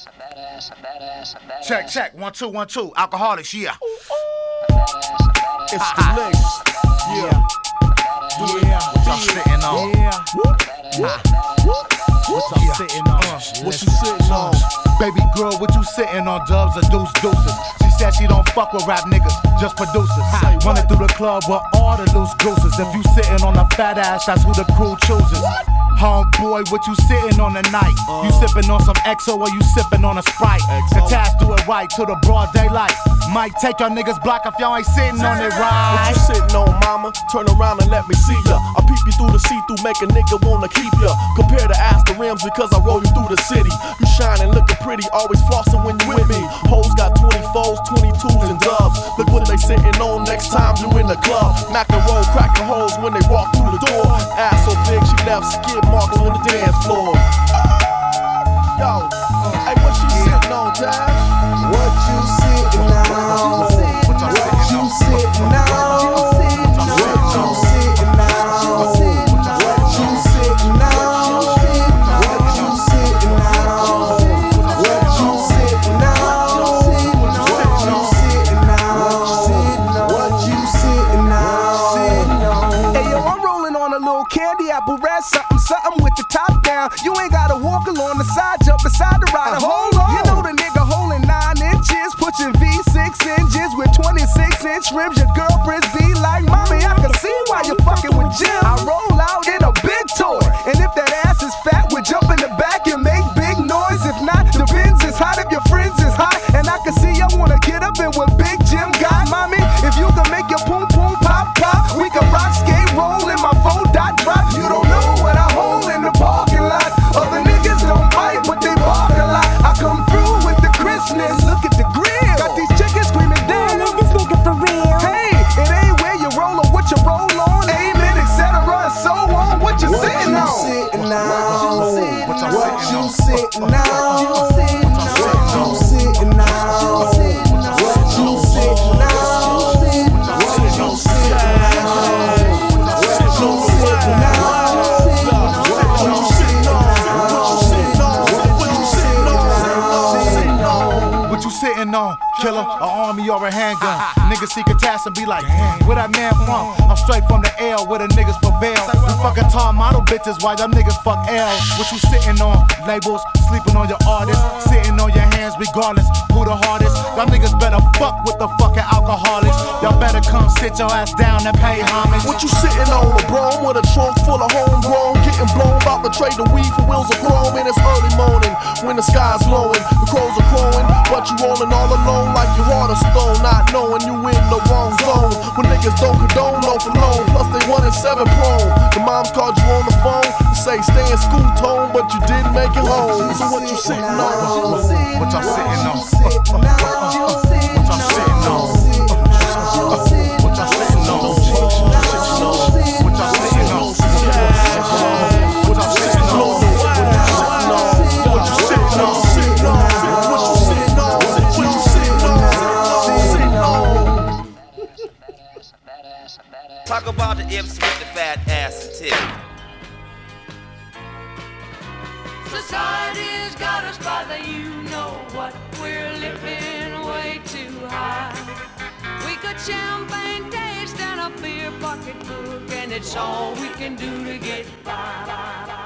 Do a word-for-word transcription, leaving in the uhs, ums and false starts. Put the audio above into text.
Check, check. One, two, one, two. Alcoholics, yeah. It's the links. Yeah. Yeah. What y'all sitting on? Yeah. What y'all sitting on? What you sitting on? Baby girl, what you sitting on? Dubs or deuce deuces? She said she don't fuck with rap niggas, just producers. Running through the club with all the loose gooses. If you sitting on a fat ass, that's who the crew chooses. Homeboy, what you sitting on tonight? Uh, you sipping on some X O or you sipping on a Sprite? The task do it right to the broad daylight. Might take your niggas block if y'all ain't sitting on it right. What you sitting on, mama? Turn around and let me see ya. I peep you through the see-through, make a nigga wanna keep ya. Compare the ass to rims because I roll you through the city. You shining, looking pretty, always flossing when you with me. Hoes got twenty-fours, twenty-twos, and dubs. Look what they sitting on next time you in the club. Mac and roll, cracking holes when they walk through the door. Ass so big she left skid marks on the dance floor. Yo, hey, what she sitting on, Dash? What you sitting on? What you sitting on? What you sitting on? What you sitting on? What you sitting on? What you sitting on? What you sitting on? What you sitting on? Hey yo, I'm rolling on a little candy apple red something, something with the top down. You ain't gotta walk along the side, jump beside the rider. Hold on, you know the nigga holding nine inches, pushing V six engines with twenty-six inch rims. Your girlfriends be like, mommy, I can see why you're fucking with Jim. I roll out in a big toy, and if that ass is fat, we jump in the back and make big noise. If not, the Benz is hot, if your friends is hot, and I can see y'all wanna get up in what Big Jim got, mommy. If you can make your poom poom pop pop, we can rock, skate, roll in my four dot drop. You don't know what I hold in the parking lot. Other niggas don't bite, but they bark a lot. I come through with the crispness. Look at the grill. Got these chickens screaming down. Is this nigga for real? Hey, it ain't where you roll or what you roll on. Amen, et cetera, and so on. What you What sitting you on? sitting on? What What you you sitting sitting on? What you sitting on? What you sitting on? What you sitting on? What you sitting on? What you sitting on? Killer, an army or a handgun. Niggas see Catas and be like, where that man from? I'm straight from the L where the niggas prevail. We fucking tall model bitches while y'all niggas fuck L. What you sitting on? Labels, sleeping on your artists, sitting on your hands regardless who the hardest. Y'all niggas better fuck with the fucking alcoholics. Y'all better come sit your ass down and pay homage. What you sitting on? A Brougham with a trunk full of homegrown, getting blown, about to trade the weed for wheels of chrome. And it's early morning when the sky's glowing, the crows are crowing, but you rolling all alone like your heart of stone, not knowing you in the wrong zone. When niggas don't condone, no for loan, plus they one in seven prone. The moms called you on the phone to say stay in school tone, but you didn't make it home. So what you sitting on? What y'all sitting on? What y'all sitting on? What y'all sitting on? What y'all sitting on? What y'all sitting on? What you sitting on? What you sitting on? Talk about the Ips with the fat ass and titty. Society's got us by the you know what. We're living way too high. We got champagne taste and a beer pocketbook, and it's all we can do to get by.